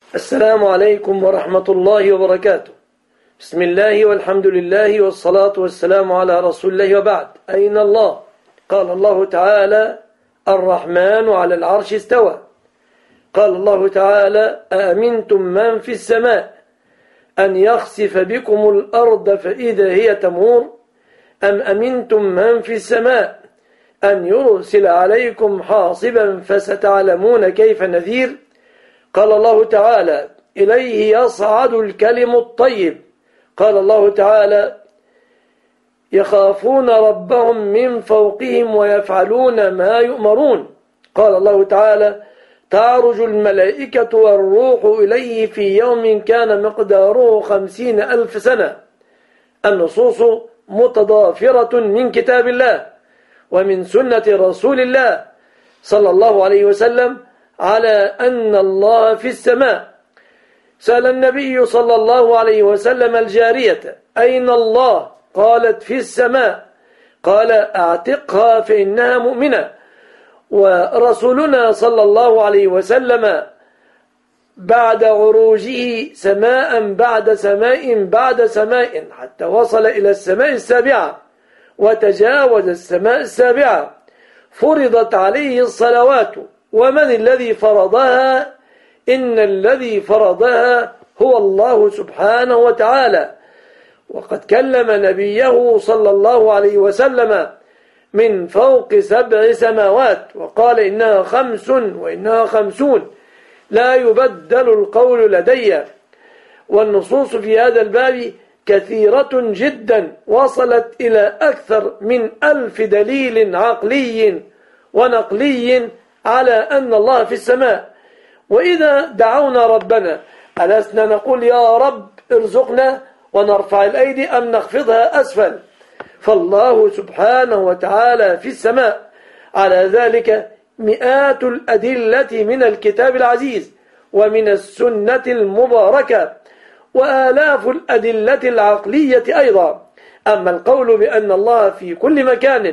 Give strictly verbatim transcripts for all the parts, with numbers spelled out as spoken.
السلام عليكم ورحمة الله وبركاته. بسم الله والحمد لله والصلاة والسلام على رسول الله، وبعد. أين الله؟ قال الله تعالى: الرحمن على العرش استوى. قال الله تعالى: أأمنتم من في السماء أن يخسف بكم الأرض فإذا هي تمور أم أمنتم من في السماء أن يرسل عليكم حاصبا فستعلمون كيف نذير. قال الله تعالى: إليه يصعد الكلم الطيب. قال الله تعالى: يخافون ربهم من فوقهم ويفعلون ما يؤمرون. قال الله تعالى: تعرج الملائكة والروح إليه في يوم كان مقداره خمسين ألف سنة. النصوص متضافرة من كتاب الله ومن سنة رسول الله صلى الله عليه وسلم على أن الله في السماء. سأل النبي صلى الله عليه وسلم الجارية: أين الله؟ قالت: في السماء. قال: أعتقها فإنها مؤمنة. ورسولنا صلى الله عليه وسلم بعد عروجه سماء بعد سماء بعد سماء حتى وصل إلى السماء السابعة وتجاوز السماء السابعة فرضت عليه الصلوات. ومن الذي فرضها؟ إن الذي فرضها هو الله سبحانه وتعالى. وقد كلم نبيه صلى الله عليه وسلم من فوق سبع سماوات وقال: إنها خمس وإنها خمسون لا يبدل القول لدي. والنصوص في هذا الباب كثيرة جدا وصلت إلى أكثر من ألف دليل عقلي ونقلي على أن الله في السماء. وإذا دعونا ربنا ألسنا نقول: يا رب ارزقنا، ونرفع الأيدي أم نخفضها أسفل؟ فالله سبحانه وتعالى في السماء. على ذلك مئات الأدلة من الكتاب العزيز ومن السنة المباركة وآلاف الأدلة العقلية أيضا. أما القول بأن الله في كل مكان،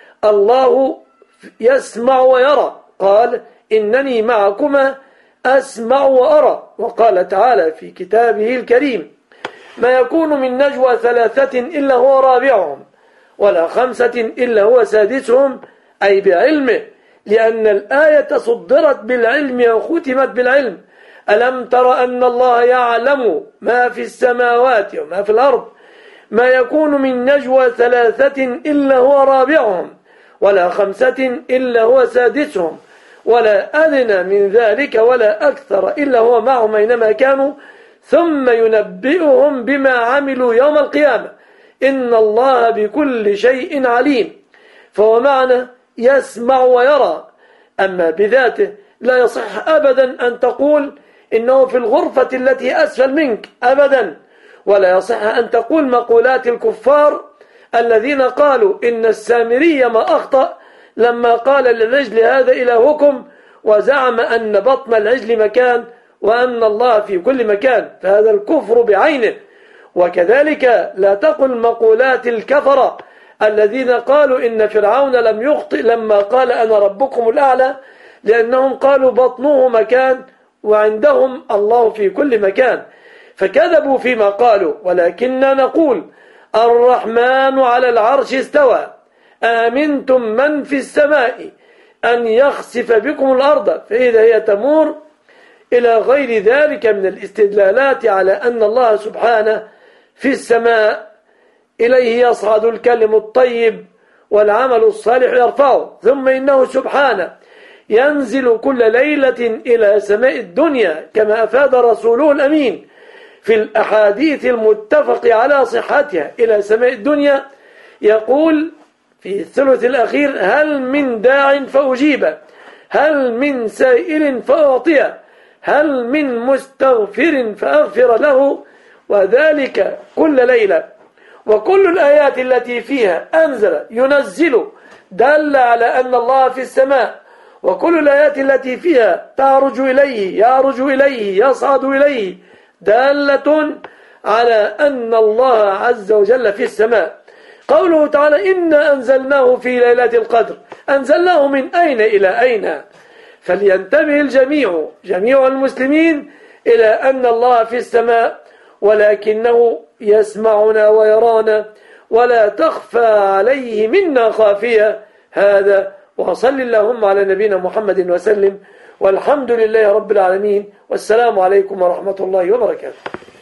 الله يسمع ويرى، قال: إنني معكما أسمع وأرى. وقال تعالى في كتابه الكريم: ما يكون من نجوى ثلاثة إلا هو رابعهم ولا خمسة إلا هو سادسهم، أي بعلمه، لأن الآية صدرت بالعلم وختمت بالعلم. ألم تر أن الله يعلم ما في السماوات وما في الأرض؟ ما يكون من نجوى ثلاثة إلا هو رابعهم ولا خمسة إلا هو سادسهم ولا أدنى من ذلك ولا أكثر إلا هو معهم أينما كانوا ثم ينبئهم بما عملوا يوم القيامة إن الله بكل شيء عليم. فهو معنى يسمع ويرى. أما بذاته لا يصح أبدا أن تقول إنه في الغرفة التي أسفل منك أبدا. ولا يصح أن تقول مقولات الكفار الذين قالوا إن السامري ما أخطأ لما قال للعجل هذا إلهكم، وزعم أن بطن العجل مكان وأن الله في كل مكان، فهذا الكفر بعينه. وكذلك لا تقل مقولات الكفرة الذين قالوا إن فرعون لم يخطئ لما قال أنا ربكم الأعلى، لأنهم قالوا بطنه مكان وعندهم الله في كل مكان، فكذبوا فيما قالوا. ولكننا نقول: الرحمن على العرش استوى. آمنتم من في السماء أن يخسف بكم الأرض فإذا هي تمور، إلى غير ذلك من الاستدلالات على أن الله سبحانه في السماء. إليه يصعد الكلم الطيب والعمل الصالح يرفعه، ثم إنه سبحانه ينزل كل ليلة إلى سماء الدنيا كما أفاد رسوله الأمين في الأحاديث المتفق على صحتها إلى سماء الدنيا، يقول في الثلث الأخير: هل من داع فأجيبه، هل من سائل فأعطيه، هل من مستغفر فأغفر له، وذلك كل ليلة. وكل الآيات التي فيها أنزل ينزل دل على أن الله في السماء، وكل الآيات التي فيها تعرج إليه يعرج إليه يصعد إليه دالة على أن الله عز وجل في السماء. قوله تعالى: إنا أنزلناه في ليلة القدر، أنزلناه من أين إلى أين؟ فلينتبه الجميع جميع المسلمين إلى أن الله في السماء ولكنه يسمعنا ويرانا ولا تخفى عليه منا خافية. هذا وصل اللهم على نبينا محمد وسلم، والحمد لله رب العالمين، والسلام عليكم ورحمة الله وبركاته.